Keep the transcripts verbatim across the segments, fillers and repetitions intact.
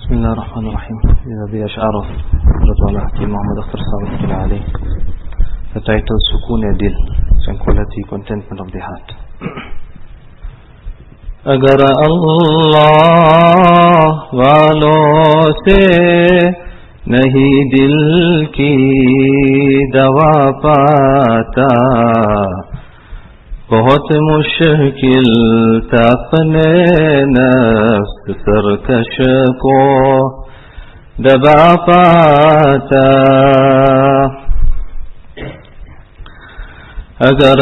بسم الله الرحمن الرحيم. الذي أشعر رضو الله حكيم محمد أختر صاحب الله عليه. The title Sukun Dil, Tranquility, Contentment of the Heart. اگر اللہ والوں سے نہیں دل کی دوا پاتا بہت مشکل تھا اپنے نفس سرکش کو دبا پاتا. اگر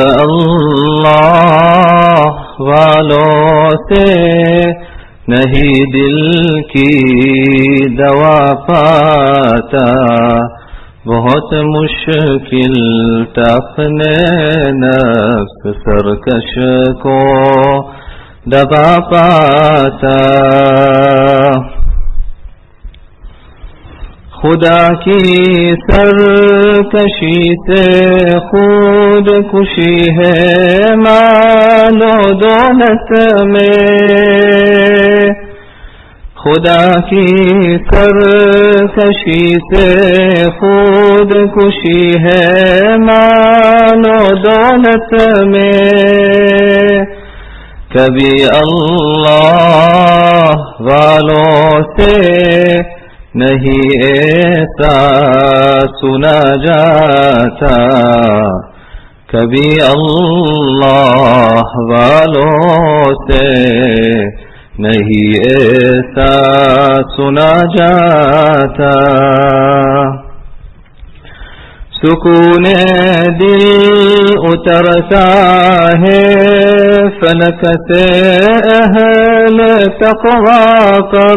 اللہ والوں سے نہیں دل کی دوا پاتا بہت مشکل تھا اپنے نفس سرکش کو دبا پاتا. خدا کی سرکشی سے خود کشی ہے مال و دولت میں. خدا کی سرکشی سے خود کشی ہے مال و دولت میں. کبھی اللہ والوں سے نہیں ایسا سنا جاتا کبھی اللہ والوں سے نہیں ایسا سنا جاتا. سکون دل اترتا ہے فلک سے اہل تقوی پر.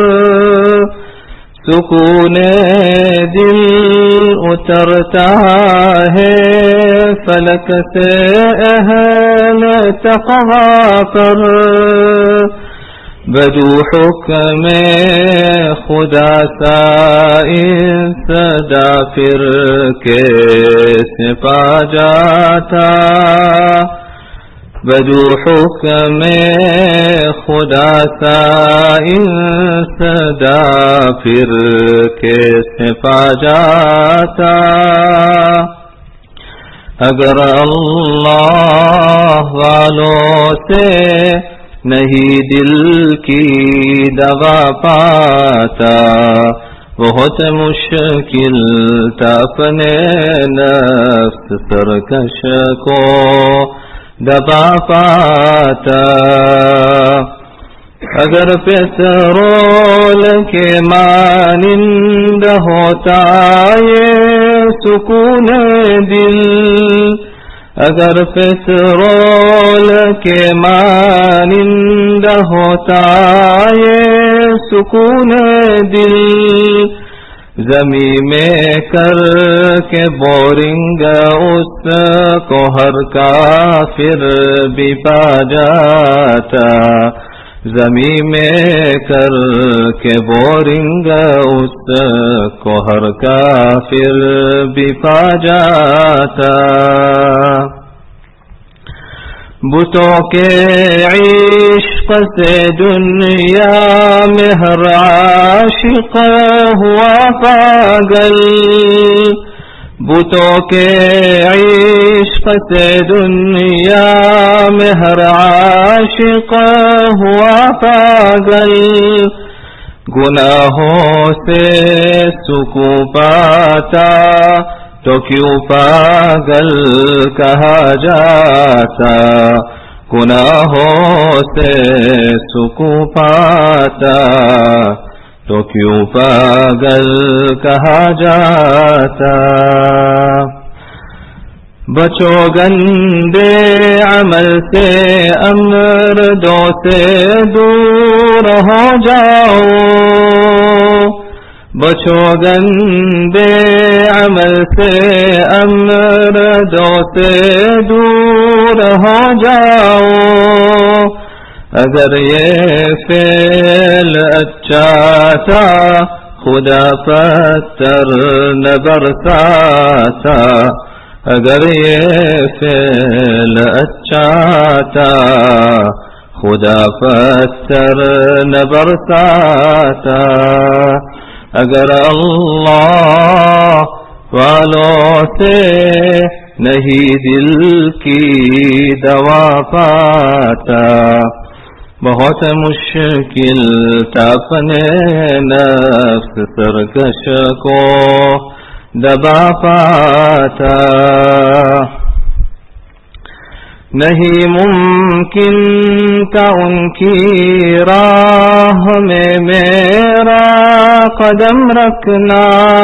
سکون دل اترتا ہے فلک سے اہل تقوی پر. بدو حکم خدا سا صدا پھر کیسے پا جاتا. بدو حکم خدا سا صدا پھر کیسے پا جاتا. اگر اللہ والوں سے نہیں دل کی دوا پاتا بہت مشکل تھا اپنے نفس سرکش کو دبا پاتا. اگر پیٹرول کے مانند ہوتا یہ سکون دل اگر پیٹرول کے مانند ہوتا یہ سکون دل زمین میں کر کے بورنگ اس کو ہر کافر بھی پا جاتا. زمین میں کر کے بورنگ اس کو ہر کافر بھی پا جاتا. بتوں کے عشق سے دنیا میں ہر عاشق ہوا پاگل. بتوں کے عشق سے دنیا میں ہر عاشق ہوا پاگل. گناہوں سے سکون پاتا تو کیوں پاگل کہا جاتا. گناہوں سے سکون پاتا تو کیوں پاگل کہا جاتا. بچو گندے عمل سے امردوں سے دور ہو جاؤ. بچو گندے عمل سے امردوں سے دور ہو جاؤ. اگر یہ فعل اچھا تھا خدا پتھر نہ برساتا. اگر یہ فعل اچھا تھا खुदा पत्थर न बरसाता अगर अल्लाह वालों से नहीं दिल की दवा पाता। बहुत मुश्किल था अपने नफ्स सरकश को दबा पाता। नहीं मुमकिन था उनकी राह में मेरा कदम रखना।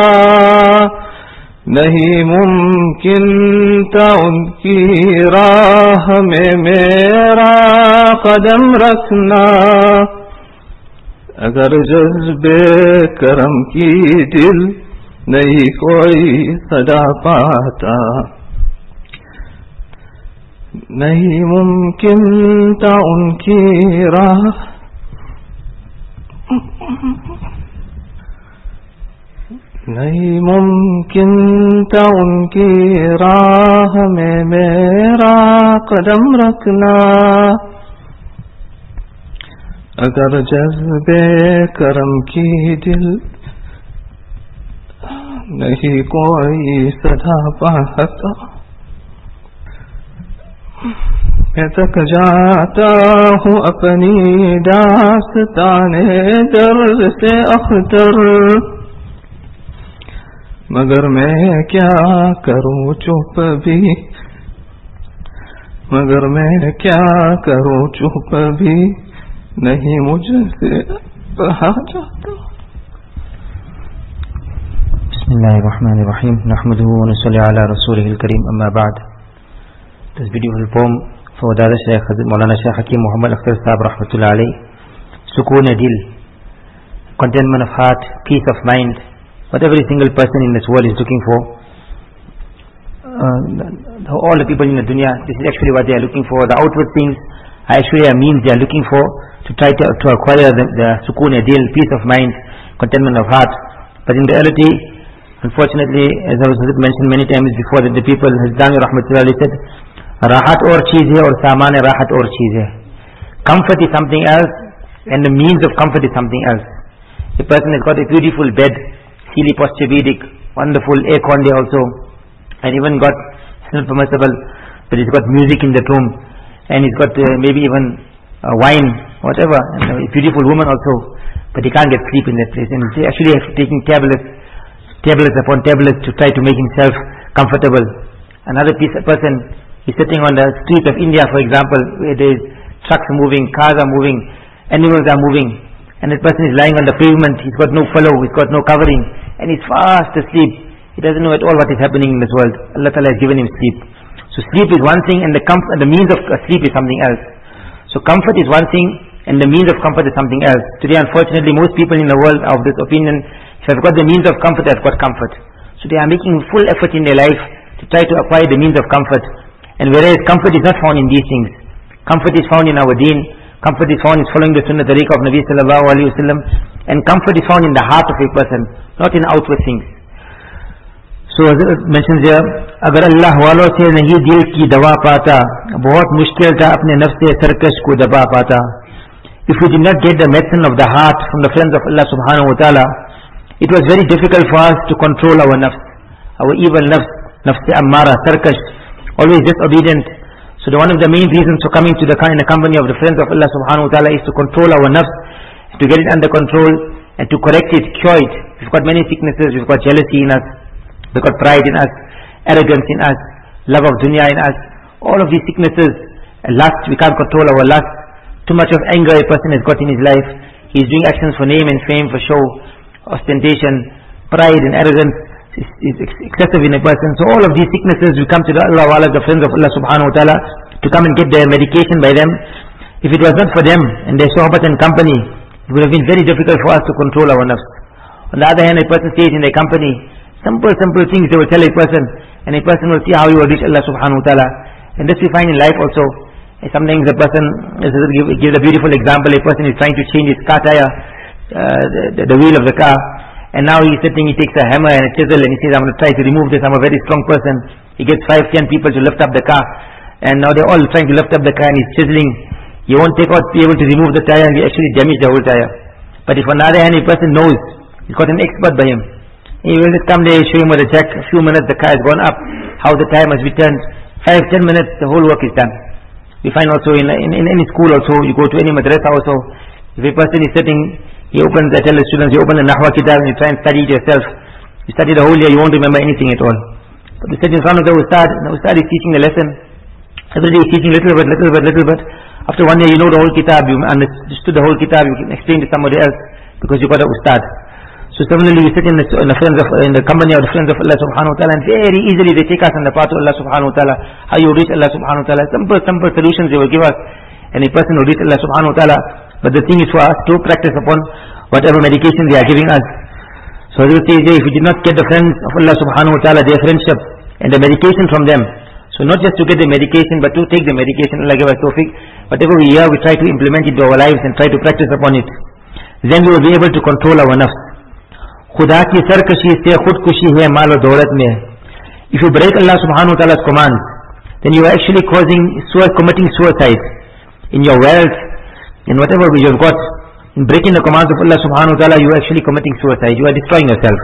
नहीं मुमकिन था उनकी राह में मेरा कदम रखना। अगर जज्बे करम की दिल नहीं कोई सदा पाता। नहीं मुमकिन था उनकी राह नहीं मुमकिन था उनकी राह में मेरा कदम रखना। अगर जज्बे करम की दिल नहीं कोई सदा पाता। मैं तक जाता हूँ अपनी दास्ताने दर्द से अख्तर। मगर मैं क्या करूँ चुप भी मगर मैं क्या करूँ चुप भी नहीं मुझसे कहा जाता। बिस्मिल्लाहिर्रहमानिर्रहीम नहमदुहु व नसल्ली अला रसूलिहिल करीम अम्मा बाद। This beautiful poem for Dada Shaykh Maulana Shaykh Hakim Muhammad Akhtar Sahab Rahmatullah Alayh. Sukoon Dil, contentment of heart, peace of mind, what every single person in this world is looking for. Uh, all the people in the dunya, this is actually what they are looking for. The outward things are actually a means they are looking for to try to, to acquire the, the Sukoon Dil, peace of mind, contentment of heart. But in reality, unfortunately, as I was mentioned many times before, that the people, Hazdani Rahmatullah Alayh said, Rahat or cheez hai aur saman rahat or cheez hai. Comfort is something else and the means of comfort is something else. A person has got a beautiful bed, Sealy Posturepedic, wonderful aircon there also, and even got, it's not permissible, but he's got music in that room, and he's got uh, maybe even uh, wine, whatever, and a beautiful woman also, but he can't get sleep in that place, and he's actually taking tablets, tablets upon tablets to try to make himself comfortable. Another piece, a person is sitting on the street of India, for example, where there is trucks moving, cars are moving, animals are moving, and that person is lying on the pavement, he's got no pillow, he's got no covering, and he's fast asleep. He doesn't know at all what is happening in this world. Allah Ta'ala has given him sleep. So sleep is one thing, and the, comf- the means of uh, sleep is something else. So comfort is one thing, and the means of comfort is something else. Today, unfortunately, most people in the world are of this opinion, if they've got the means of comfort, they've got comfort. So they are making full effort in their life to try to acquire the means of comfort. And whereas comfort is not found in these things. Comfort is found in our deen. Comfort is found in following the sunnah tariqah of Nabi sallallahu alayhi wa sallam. And comfort is found in the heart of a person, not in outward things. So as it mentions here, अगर अल्लाह वालों से नहीं दिल की दवा पाता, बहुत मुश्किल था अपने नफ्स से सरकश को दबा पाता. If we did not get the medicine of the heart from the friends of Allah subhanahu wa ta'ala, it was very difficult for us to control our nafs, our evil nafs, nafs ammara, sarkash, always disobedient. So the one of the main reasons for coming to the in the company of the friends of Allah subhanahu wa ta'ala is to control our nafs, to get it under control and to correct it, cure it. We've got many sicknesses, we've got jealousy in us, we've got pride in us, arrogance in us, love of dunya in us. All of these sicknesses, lust, we can't control our lust. Too much of anger a person has got in his life. He's doing actions for name and fame, for show, ostentation, pride and arrogance is, is excessive in a person. So all of these sicknesses will come to the Allah Wa'ala, the friends of Allah subhanahu wa ta'ala, to come and get their medication by them. If it was not for them and their sohbat and company, it would have been very difficult for us to control our nafs. On the other hand, a person stays in their company, simple, simple things they will tell a person, and a person will see how he will reach Allah subhanahu wa ta'ala. And this we find in life also. Sometimes a person, give, give a beautiful example, a person is trying to change his car tire, uh, the, the wheel of the car, and now he's sitting, he takes a hammer and a chisel and he says, I'm going to try to remove this, I'm a very strong person. He gets five, ten people to lift up the car, and now they're all trying to lift up the car and he's chiseling, you won't take out, be able to remove the tire, and you actually damage the whole tire. But if on the other hand, a person knows, he's got an expert by him, he will just come there, show him with a jack, a few minutes, the car has gone up, how the tire must be turned, five, ten minutes, the whole work is done. We find also in, in, in any school also, you go to any madrasa also, if a person is sitting, he opens, I tell the students, you open the Nahwa Kitab and you try and study it yourself. You study the whole year, you won't remember anything at all. But you sit in front of the Ustad, and the Ustad is teaching the lesson. Every day he's teaching little bit, little bit, little bit. After one year you know the whole Kitab, you understood the whole Kitab, you can explain to somebody else because you got a Ustad. So similarly we sit in the, in the friends of, in the company of the friends of Allah subhanahu wa ta'ala, and very easily they take us on the path of Allah subhanahu wa ta'ala. How you reach Allah subhanahu wa ta'ala. Simple, simple solutions they will give us, and a person will reach Allah subhanahu wa ta'ala. But the thing is for us to practice upon whatever medication they are giving us. So they will say, if we did not get the friends of Allah subhanahu wa ta'ala, their friendship and the medication from them, so not just to get the medication, but to take the medication, Allah give us tawfiq. Whatever we hear, we try to implement it into our lives and try to practice upon it. Then we will be able to control our nafs. Khuda ki sarkashi se khudkushi hai mal wa daulat mein hai. If you break Allah subhanahu wa ta'ala's commands, then you are actually causing, committing suicide in your wealth, in whatever you have got. In breaking the commands of Allah subhanahu wa ta'ala, you are actually committing suicide. You are destroying yourself.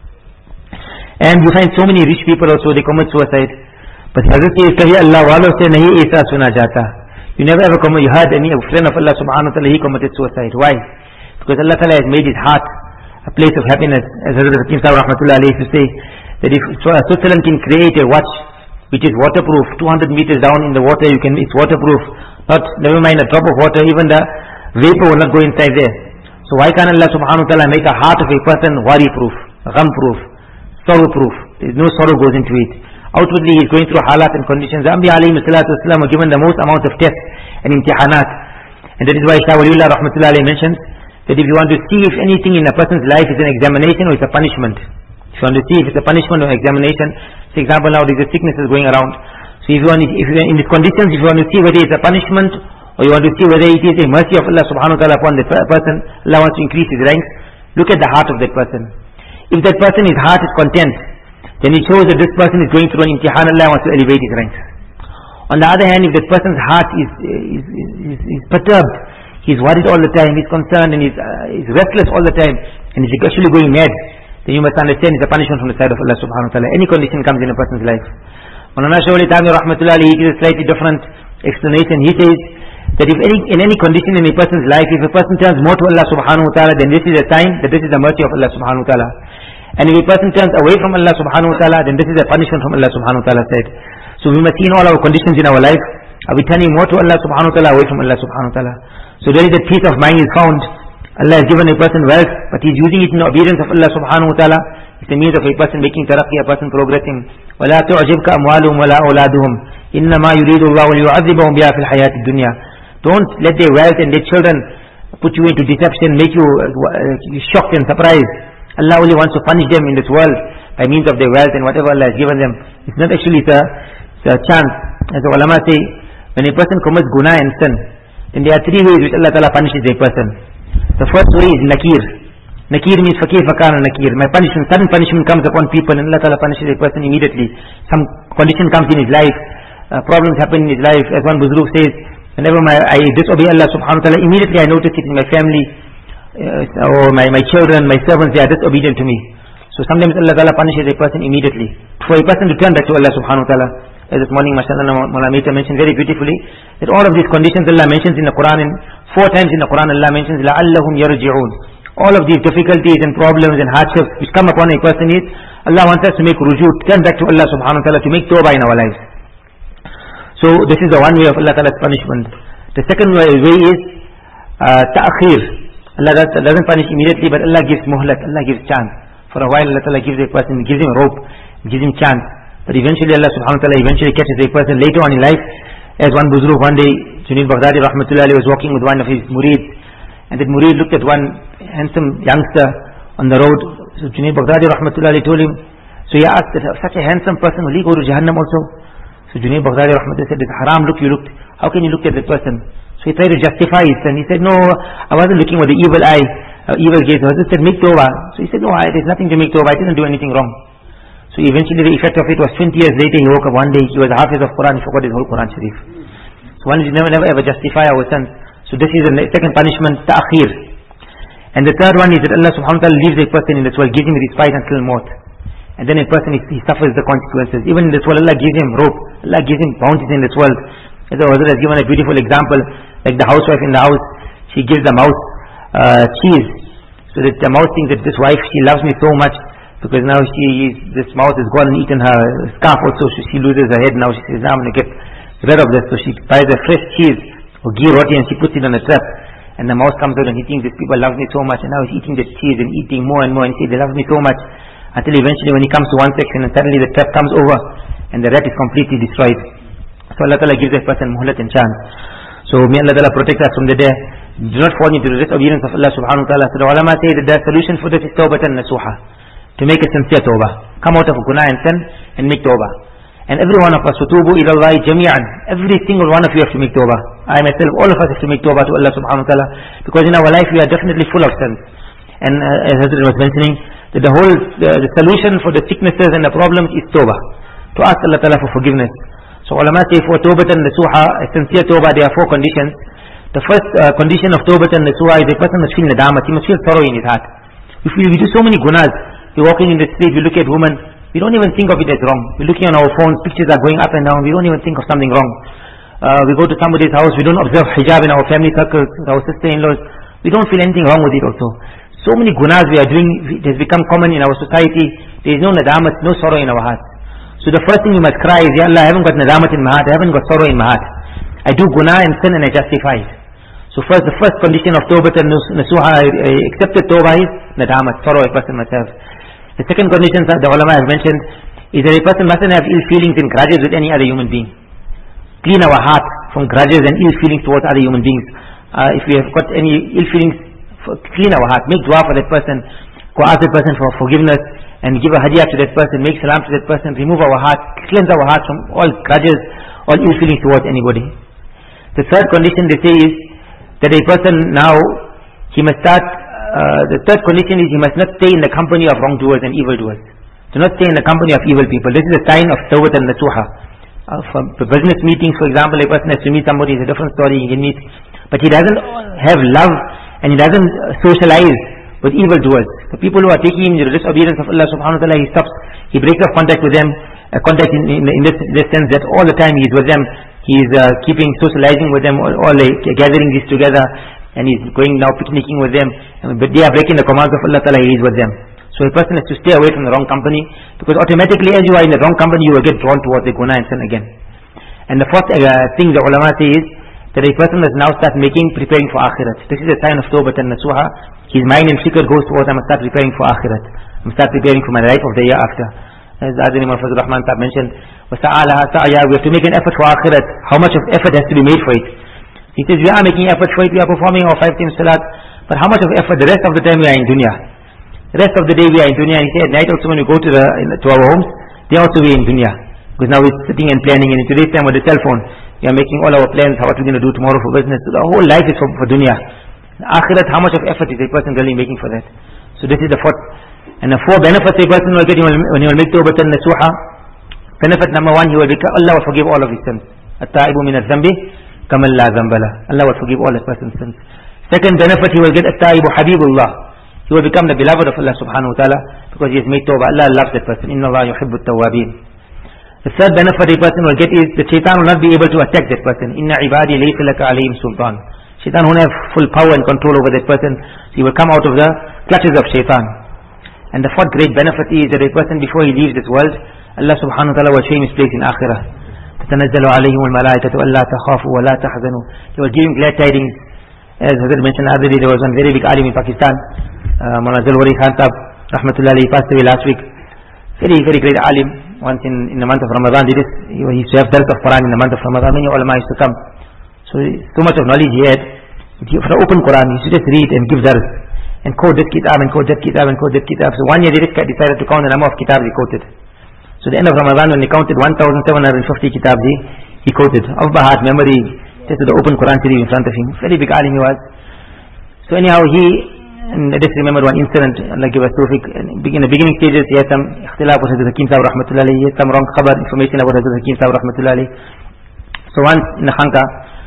And you find so many rich people also, they commit suicide. But Hazrat says, kahi Allah walo se nahi aisa suna jata. You never ever come, you heard any friend of Allah subhanahu wa ta'ala, he committed suicide. Why? Because Allah ta'ala has made his heart a place of happiness. As Hazrat Hakim Sahib rahmatullah alayhi used to say, that if Switzerland can create a watch which is waterproof, two hundred meters down in the water, you can, it's waterproof. Not, never mind a drop of water, even the vapor will not go inside there. So why can't Allah subhanahu wa ta'ala make the heart of a person worry-proof, gham-proof, sorrow-proof? There is no sorrow goes into it. Outwardly he is going through halat and conditions. The Anbiya alayhi salatu wasalam were given the most amount of tests and imtihanat. And that is why Shah Waliullah rahmatullahi alayhi mentions that if you want to see if anything in a person's life is an examination or it's a punishment, if you want to see if it's a punishment or examination, for example now there's a sickness is going around. So if you want, if you are in these conditions, if you want to see whether it's a punishment or you want to see whether it is a mercy of Allah subhanahu wa ta'ala upon the person, Allah wants to increase his ranks, look at the heart of that person. If that person, his heart is content, then it shows that this person is going through an imtihan, Allah wants to elevate his ranks. On the other hand, if that person's heart is, is, is, is perturbed, he's worried all the time, he's concerned and he's, uh, he's restless all the time, and he's actually going mad, then you must understand it's a punishment from the side of Allah subhanahu wa ta'ala. Any condition comes in a person's life. Mawlana Shah Wali Thanvi rahmatullahi, he gives a slightly different explanation. He says that if any, in any condition in a person's life, if a person turns more to Allah subhanahu wa ta'ala, then this is a sign that this is the mercy of Allah subhanahu wa ta'ala. And if a person turns away from Allah subhanahu wa ta'ala, then this is a punishment from Allah subhanahu wa ta'ala side. So we must see in all our conditions in our life, are we turning more to Allah subhanahu wa ta'ala, away from Allah subhanahu wa ta'ala? So there is a peace of mind is found. Allah has given a person wealth, but he is using it in obedience of Allah subhanahu wa ta'ala. It's a means of a person making taraqi, a person progressing. وَلَا تُعْجِبْكَ أَمْوَالُهُمْ وَلَا أَوْلَادُهُمْ إِنَّمَا يُرِيدُ اللَّهُ لِيُعَذِّبَهُمْ بِهَا فِي الْحَيَاةِ الدُّنْيَا. Don't let their wealth and their children put you into deception, make you uh, shocked and surprised. Allah only wants to punish them in this world by means of their wealth and whatever Allah has given them. It's not actually it's a, it's a chance. As the ulama say, when a person commits guna and sin, then there are three ways which Allah Ta'ala punishes a person. The first way is nakir. Nakir means fakir fakana nakir. My punishment, sudden punishment comes upon people and Allah Ta'ala punishes a person immediately. Some condition comes in his life, uh, problems happen in his life. As one Buzruk says, whenever my, I disobey Allah subhanahu wa ta'ala, immediately I notice it in my family, uh, or my, my children, my servants, they are disobedient to me. So sometimes Allah Ta'ala punishes a person immediately. For a person to turn back to Allah subhanahu wa ta'ala. As this morning, mashallah, Mawlana Mehta mentioned very beautifully, that all of these conditions Allah mentions in the Quran, and four times in the Quran Allah mentions, لَعَلَّهُمْ يَرْجِعُونَ. All of these difficulties and problems and hardships which come upon a person is, Allah wants us to make ruju, turn back to Allah subhanahu wa ta'ala, to make tawbah in our lives. So this is the one way of Allah Ta'ala's punishment. The second way, way is uh, ta'akhir. Allah doesn't punish immediately, but Allah gives muhlat, Allah gives chance. For a while Allah Ta'ala gives a person, gives him rope, gives him chance. But eventually Allah subhanahu wa ta'ala eventually catches a person later on in life. As one Buzruk one day, Junaid Baghdadi rahmatullahi was walking with one of his murids, and that murid looked at one handsome youngster on the road. So Junaid Baghdadi rahmatullahi told him, so he asked, that such a handsome person, will he go to Jahannam also? So Junaid Baghdadi rahmatullahi said, this haram look you looked, how can you look at that person? So he tried to justify it, and he said, no, I wasn't looking with the evil eye, uh, evil gaze. I just said, make tawbah. So he said, no, I, there's nothing to make tawbah, I didn't do anything wrong. So eventually the effect of it was twenty years later, he woke up one day, he was a hafiz of Quran, he forgot his whole Quran Sharif. So one should never, never ever justify our sins. So this is the second punishment, ta'khir. And the third one is that Allah subhanahu wa ta'ala leaves a person in this world, gives him respite until maut. And then a person, he, he suffers the consequences. Even in this world, Allah gives him rope. Allah gives him bounties in this world. As the Hazrat has given a beautiful example, like the housewife in the house, she gives the mouse uh, cheese. So that the mouse thinks that this wife, she loves me so much, because now she is, this mouse has gone and eaten her scarf also, so she loses her head. Now she says, now I'm going to get rid of this. So she buys a fresh cheese or ghee roti and she puts it on a trap. And the mouse comes out and he thinks these people love me so much, and now he's eating the cheese and eating more and more, and he says they love me so much, until eventually when he comes to one section and suddenly the trap comes over and the rat is completely destroyed. So Allah Ta'ala gives that person muhlat and chance. So may Allah Ta'ala protect us from the day. Do not fall into the disobedience of Allah Subhanahu Wa Ta'ala. So the ulama say that the solution for this is tawbatan nasuha, to make a sincere tawbah. Come out of guna and sin and make tawbah. And every one of us, وَتُوبُوا إِلَى اللَّهِ جَمِيعًا, every single one of you have to make tawbah. I myself, all of us have to make tawbah to Allah Subhanahu Wa Ta'ala, because in our life we are definitely full of sins. And uh, as Hazrat was mentioning, that the whole uh, the solution for the sicknesses and the problems is tawbah, to ask Allah Ta'ala for forgiveness. So ulama say for tawbatan nasuha, a sincere tawbah, there are four conditions. The first uh, condition of tawbatan nasuha is a person must feel nadamat, he must feel sorrow in his heart. If we, we do so many gunas, we're walking in the street, we look at women, we don't even think of it as wrong. We're looking on our phones, pictures are going up and down, we don't even think of something wrong. Uh, we go to somebody's house, we don't observe hijab in our family circles, our sister-in-laws, we don't feel anything wrong with it also. So many gunas we are doing, it has become common in our society, there is no nadamat, no sorrow in our heart. So the first thing we must cry is, Ya Allah, I haven't got nadamat in my heart, I haven't got sorrow in my heart. I do guna and sin and I justify it. So first, the first condition of tawbah and nasuha, accepted tawbah is nadamat, sorrow a person must have. The second condition that the ulama have mentioned is that a person mustn't have ill feelings and grudges with any other human being. Clean our heart from grudges and ill feelings towards other human beings. Uh, if we have got any ill feelings, for, clean our heart, make dua for that person, go ask that person for forgiveness and give a hadiah to that person, make salam to that person, remove our heart, cleanse our heart from all grudges, all ill feelings towards anybody. The third condition they say is that a person now, he must start Uh, the third condition is he must not stay in the company of wrongdoers and evildoers. Do not stay in the company of evil people. This is a sign of tawbah and nasuha. Uh, for, for business meetings, for example, a person has to meet somebody, it's a different story, he can meet, but he doesn't have love and he doesn't socialize with evildoers. The people who are taking him in the disobedience of Allah Subhanahu Wa Ta'ala, he stops, he breaks off contact with them, uh, contact in, in, in, this, in this sense that all the time he is with them, he is uh, keeping, socializing with them, all, all uh, gathering this together, and he's going now picnicking with them, but they are breaking the commands of Allah Ta'ala, he is with them. So a person has to stay away from the wrong company, because automatically as you are in the wrong company, you will get drawn towards the guna and sin again. And the fourth uh, thing the ulama say is that a person must now start making, preparing for akhirat. This is a sign of tawbah and nasuha. His mind and fikr goes towards, I must start preparing for akhirat, I must start preparing for my life of the year after. As Azim Imam Fazl Rahman Sahib mentioned, وَسَعَالَهَا سَعْيَا, we have to make an effort for akhirat. How much of effort has to be made for it? He says, we are making effort for it, we are performing our five times salat, but how much of effort? The rest of the time we are in dunya. The rest of the day we are in dunya. And he said, at night also when we go to the in, to our homes, they also we are in dunya. Because now we're sitting and planning, and in today's time with the cell phone, we are making all our plans, how what we're going to do tomorrow for business. So the whole life is for, for dunya. Akhirat, how much of effort is a person really making for that? So this is the fourth. And the four benefits a person will get when he will make tawbah and nasuha. Benefit number one, he will become, Allah will forgive all of his sins. At-ta'ibu min al-zambi kaman la zambala. Allah will forgive all a person's sins. Second benefit, he will get at-ta'ibu habibullah. He will become the beloved of Allah Subhanahu Wa Ta'ala, because he has made tawbah. Allah loves that person. Inna Allah yuhibbu at-tawwabin. The third benefit a person will get is the shaitan will not be able to attack that person. Inna ibadi laysa laka alayhim sultan. Shaitan won't have full power and control over that person, so he will come out of the clutches of shaitan. And the fourth great benefit is that a person, before he leaves this world, Allah Subhanahu Wa Ta'ala will show him his place in akhirah. تتنزل عليهم الملائكة ألا تخافوا ولا تحزنوا. They will give him glad tidings. As Hazrat mentioned the other day, there was one very big alim in Pakistan, uh, Maulana Zalwari Khan Sahib, rahmatullah alayhi, passed away last week. Very, very great alim. Once in, in the month of Ramadan, did this, he used to have dars of Quran in the month of Ramadan. Many ulama used to come. So, so much of knowledge he had. For the open Quran, he used to just read and give dars, and quote this kitab, and quote that kitab, and quote that kitab. So one year they decided to count the number of kitabs he quoted. So at the end of Ramadan, when he counted one thousand seven hundred fifty kitabs, he, he quoted, of by heart, memory, just the open Quran Sharif in front of him. Very big alim he was. So anyhow, he, and I just remember one incident, Allah give us tawfiq, in the beginning stages, he had some ikhtilaf with Hazrat Hakim Sahib rahmatullahi, he had some wrong khabar information about Hazrat Hakim Sahib rahmatullahi. So once in the Khanqa,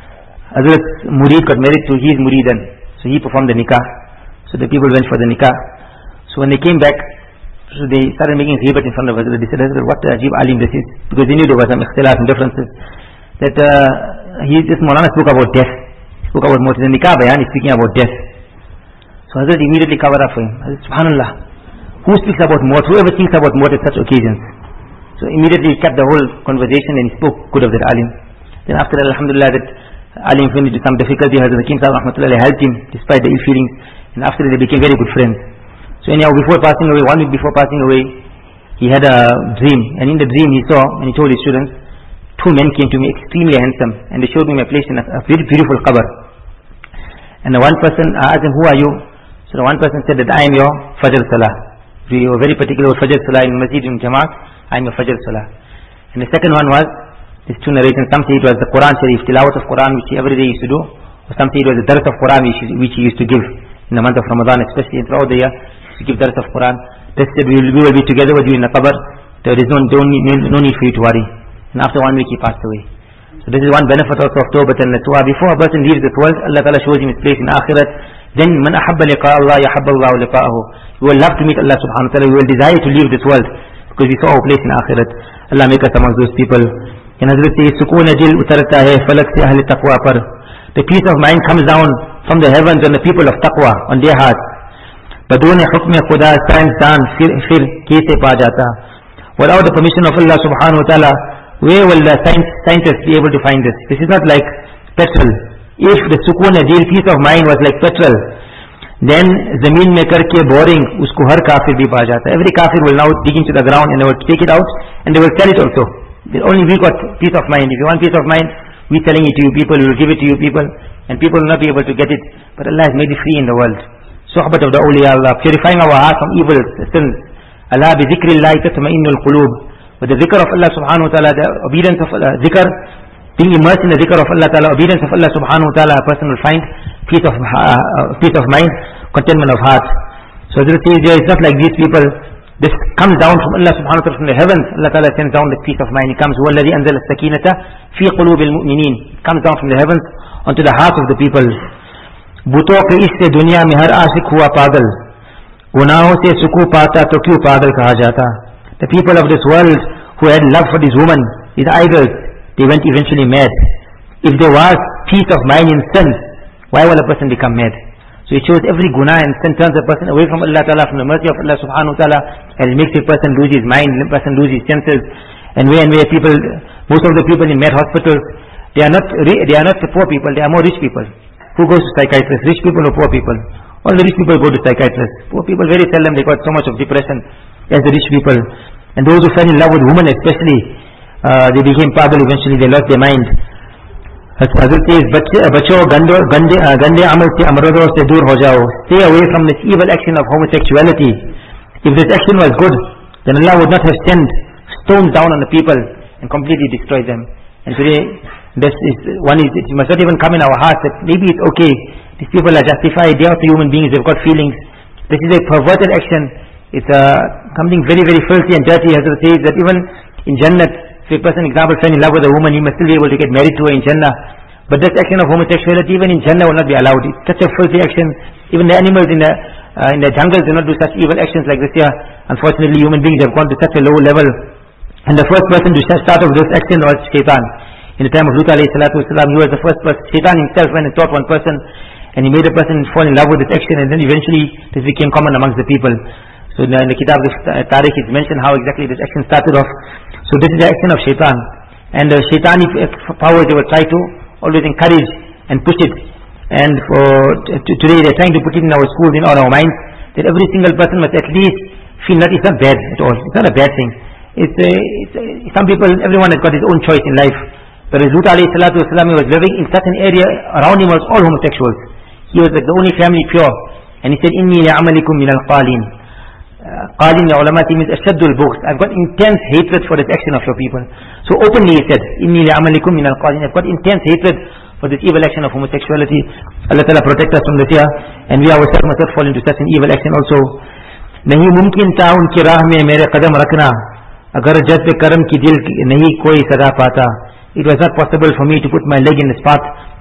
Hazrat's murid got married to his muridan. So he performed the nikah. So the people went for the nikah. So when they came back, so they started making ghibat in front of Hazrat. They said, Hazrat, what ajib alim this is? Because they knew there was some ikhtilaf and differences. That uh, he, this Maulana spoke about death. He spoke about mawt. The nikah bayan is speaking about death. So Hazrat immediately covered up for him. Hazrat, subhanallah. Who speaks about mawt? Whoever thinks about mawt at such occasions. So immediately he kept the whole conversation and he spoke good of that alim. Then after that, alhamdulillah, that alim fell into some difficulty. Hazrat Hakim Sahib rahmatullah helped him despite the ill feelings. And after that they became very good friends. So anyhow, before passing away, one week before passing away, he had a dream. And in the dream he saw, and he told his students, two men came to me extremely handsome. And they showed me my place in a, a very beautiful qabr. And the one person, I asked him, who are you? So the one person said that I am your Fajr Salah. We were very particular with Fajr Salah in Masjid in Jamaat. I am your Fajr Salah. And the second one was, these two narrations, some say it was the Quran Sharif, tilawat of Quran which he every day used to do. Or some say it was the dars of Quran which, which he used to give in the month of Ramadan, especially and throughout the year. To give dars of Quran. They said we will, we will be together with you in the qabr. There is no, don't need, no need for you to worry. And after one week he passed away. So this is one benefit also of Tawbat and Nasuha. Before a person leaves this world, Allah Ta'ala shows him his place in Akhirat. Then man ahabba liqa Allah yahabba Allahu liqa'ahu. We will love to meet Allah subhanahu wa ta'ala. We will desire to leave this world because we saw our place in Akhirat. Allah make us amongst those people. And Hazrat says, Sukoon dil utarta hai falak se ahli taqwa par. The peace of mind comes down from the heavens on the people of taqwa, on their hearts. بدون حکم خدا سائنسدان پھر پھر کیسے پا جاتا. Without the permission of Allah subhanahu wa ta'ala, where will the science, scientists be able to find this? This is not like petrol. If the sukoon dil, peace of mind was like petrol, then zameen mein karke boring usko har kafir bhi pa jata. Every kafir will now dig into the ground and they will take it out and they will sell it also. Only we got peace of mind. If you want peace of mind, we selling it to you people, we will give it to you people, and people will not be able to get it. But Allah has made it free in the world. Suhbat of the awliya Allah, purifying our heart from evil sins. Allah bi zikrillahi tatma'innul qulub. With the zikr of Allah subhanahu wa ta'ala, the obedience of Allah, zikr, being immersed in the zikr of Allah ta'ala, obedience of Allah subhanahu wa ta'ala, a person will find peace of uh, peace of mind, contentment of heart. So this is it's not like these people. This comes down from Allah subhanahu wa ta'ala from the heavens. Allah ta'ala sends down the peace of mind. It comes, huwa alladhi anzala as-sakinata fi qulubil mu'minin. It comes down from the heavens onto the hearts of the people. بتوں کے اس سے دنیا میں ہر عاشق ہوا پاگل, گناہوں سے سکون پاتا تو کیوں پاگل کہا جاتا. The people of this world who had love for these women, these idols, they went eventually mad. If there was peace of mind in sin, why will a person become mad? So it shows every guna and sin turns a person away from Allah Ta'ala, from the mercy of Allah Subhanahu Wa Ta'ala, and it makes a person lose his mind, a person lose his senses. And where and where people, most of the people in mad hospitals, they are not they are not the poor people, they are more rich people. Who goes to psychiatrists? Rich people or poor people? All the rich people go to psychiatrists. Poor people very seldom, they got so much of depression as the rich people. And those who fell in love with women especially, uh, they became pagal eventually, they lost their mind. Hazrat says, Bacho gande amal se amradon se dur ho jao. Stay away from this evil action of homosexuality. If this action was good, then Allah would not have sent stones down on the people and completely destroyed them. And today, this is one is it must not even come in our hearts that maybe it's okay. These people are justified. They are also human beings. They've got feelings. This is a perverted action. It's uh, something very very filthy and dirty. Hazrat says that even in Jannat, if a person, example, fell in love with a woman, he must still be able to get married to her in Jannah. But this action of homosexuality, even in Jannah, will not be allowed. It's such a filthy action. Even the animals in the uh, in the jungles do not do such evil actions like this here. Unfortunately, human beings have gone to such a low level. And the first person to start off this action was Shaitan. In the time of Lut alayhi salatu wasalam, he was the first person. Shaitan himself went and taught one person, and he made a person fall in love with this action, and then eventually this became common amongst the people. So in the, in the Kitab of Tariq, it's mentioned how exactly this action started off. So this is the action of Shaitan. And the Shaitani powers, they will try to always encourage and push it. And for t- today they're trying to put it in our schools, in all our minds, that every single person must at least feel that it's not bad at all. It's not a bad thing. It's, a, it's a, some people, everyone has got his own choice in life. But Lut alayhi salatu wasalam, he was living in such an area, around him was all homosexuals. He was like the only family pure. And he said, Inni li'amalikum min al-qalin. Qalin, the ulama means ashaddul bughd. I've got intense hatred for this action of your people. So openly he said, Inni li'amalikum min al-qalin. I've got intense hatred for this evil action of homosexuality. Allah Ta'ala protect us from this here. And we ourselves must not fall into such an evil action also. Nahi mumkin ta unki raah mein mere qadam rakhna. Agar jazb karam ki dil nahi koi sada pata. It was not possible for me to put my leg in this path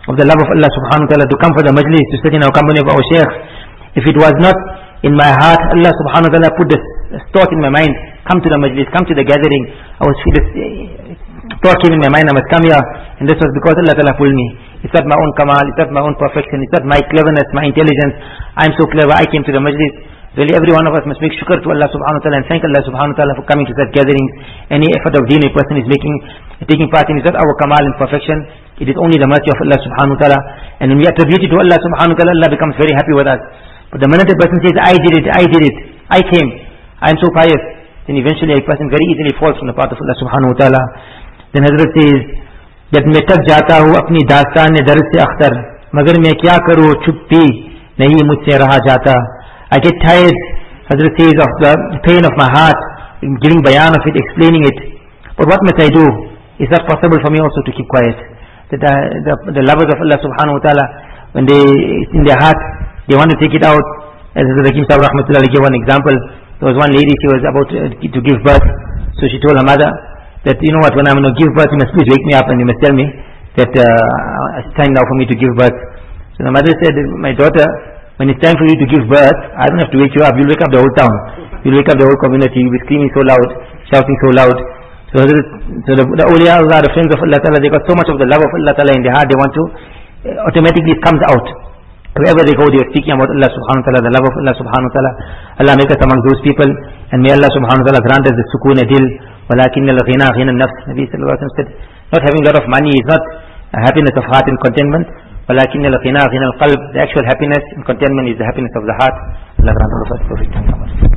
of the love of Allah subhanahu wa ta'ala to come for the majlis, to sit in our company of our shaykh. If it was not in my heart, Allah subhanahu wa ta'ala put this thought in my mind, come to the majlis, come to the gathering. I was this thought came in my mind, I must come here, and this was because Allah ta'ala pulled me. It's not my own kamal, it's not my own perfection, it's not my cleverness, my intelligence. I'm so clever, I came to the majlis. Really, every one of us must make shukr to Allah subhanahu wa ta'ala and thank Allah subhanahu wa ta'ala for coming to such gatherings. Any effort of deen a person is making, taking part in, is not our kamal and perfection. It is only the mercy of Allah subhanahu wa ta'ala. And when we attribute it to Allah subhanahu wa ta'ala, Allah becomes very happy with us. But the minute a person says, I did it, I did it, I came, I am so pious, then eventually a person very easily falls from the path of Allah subhanahu wa ta'ala. Then Hazrat says, जब मैं थक जाता हूँ अपनी दास्तान दर्द से अख्तर, मगर मैं क्या करूँ चुप्पी नहीं मुझसे रहा जाता. I get tired, Hazrat says, of the pain of my heart, giving bayan of it, explaining it. But what must I do? Is that possible for me also to keep quiet? That the, the, the lovers of Allah subhanahu wa ta'ala, when they, it's in their heart, they want to take it out. As Hazrat Hakim Sahib Rahmatullah gave one example. There was one lady, she was about to, to give birth. So she told her mother that, you know what, when I'm going to give birth, you must please wake me up and you must tell me that uh, it's time now for me to give birth. So the mother said, my daughter, when it's time for you to give birth, I don't have to wake you up. You'll wake up the whole town. You'll wake up the whole community. You'll be screaming so loud, shouting so loud. So, so the, the awliya Allah, the friends of Allah Ta'ala, they got so much of the love of Allah Ta'ala in their heart, they want to, uh, automatically it comes out. Wherever they go, they are speaking about Allah subhanahu wa ta'ala, the love of Allah subhanahu wa ta'ala. Allah make us among those people, and may Allah subhanahu wa ta'ala grant us the sukoon adil. وَلَكِنَّ الْغِنَى غِنَى النَّفْسِ. Nabi sallallahu alayhi wa sallam said, not having a lot of money is not a happiness of heart and contentment. ولكن الغنى غنى القلب. The actual happiness and contentment is the happiness of the heart. Allah grant all of us perfect.